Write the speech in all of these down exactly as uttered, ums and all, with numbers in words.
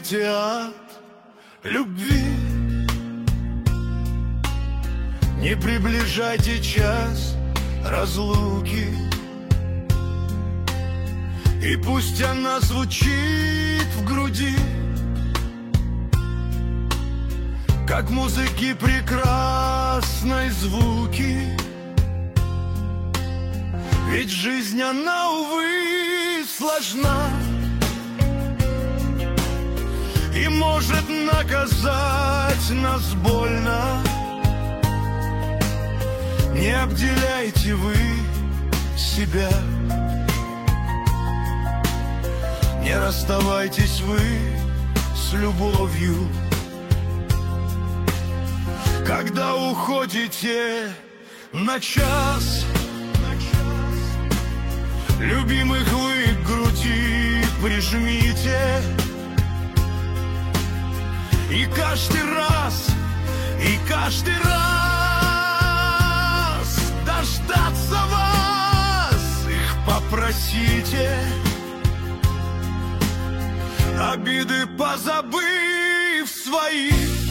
уходите от любви. Не приближайте час разлуки, и пусть она звучит в груди, как музыки прекрасной звуки. Ведь жизнь, она, увы, сложна и может наказать нас больно. Не обделяйте вы себя, не расставайтесь вы с любовью. Когда уходите на час, любимых вы к груди прижмите, и каждый раз, и каждый раз дождаться вас их попросите, обиды позабыв свои.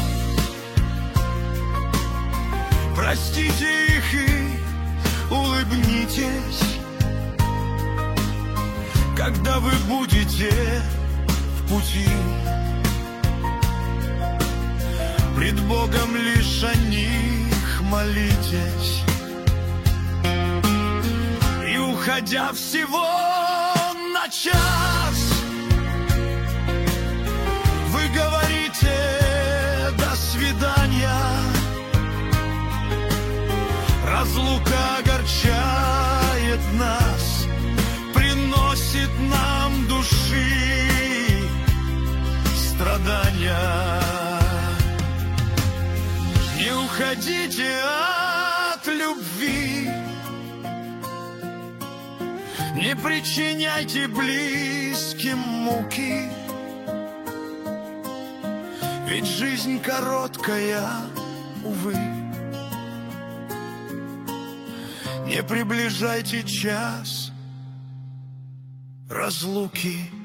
Простите их и улыбнитесь, когда вы будете в пути. Пред Богом лишь о них молитесь, и, уходя всего на час, вы говорите «до свидания». Разлука огорчает нас, приносит нам души страдания. Не уходите от любви, не причиняйте близким муки, ведь жизнь короткая, увы. Не приближайте час разлуки.